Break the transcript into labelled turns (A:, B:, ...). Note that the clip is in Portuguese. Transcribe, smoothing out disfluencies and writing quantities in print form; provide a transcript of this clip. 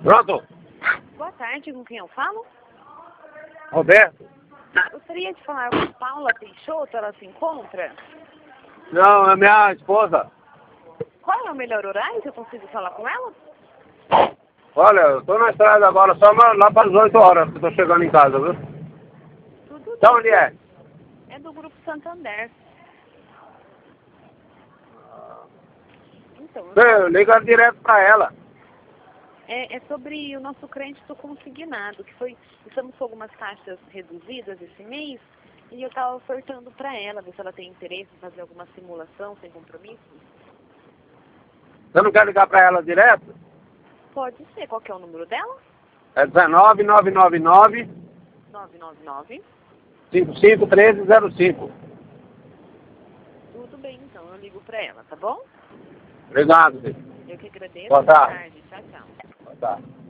A: Pronto?
B: Boa tarde, com quem eu falo?
A: Roberto?
B: Gostaria de falar com Paula Peixoto, ela se encontra?
A: Não, é minha esposa.
B: Qual é o melhor horário que eu consigo falar com ela?
A: Olha, eu tô na estrada agora, só lá para as 8 horas que eu tô chegando em casa, viu?
B: Tudo
A: Então onde é?
B: É do Grupo Santander. Então,
A: Você liga direto para ela.
B: é sobre o nosso crédito consignado, que foi, estamos com algumas taxas reduzidas esse mês, e eu estava ofertando para ela, ver se ela tem interesse em fazer alguma simulação sem compromisso.
A: Você não quer ligar para ela direto?
B: Pode ser, qual que é o número dela?
A: É 19999
B: 999.
A: 551305.
B: Tudo bem, então, eu ligo para ela, tá bom?
A: Obrigado, filho.
B: Eu que agradeço.
A: Boa tarde.
B: Tchau, tchau.
A: Boa tarde.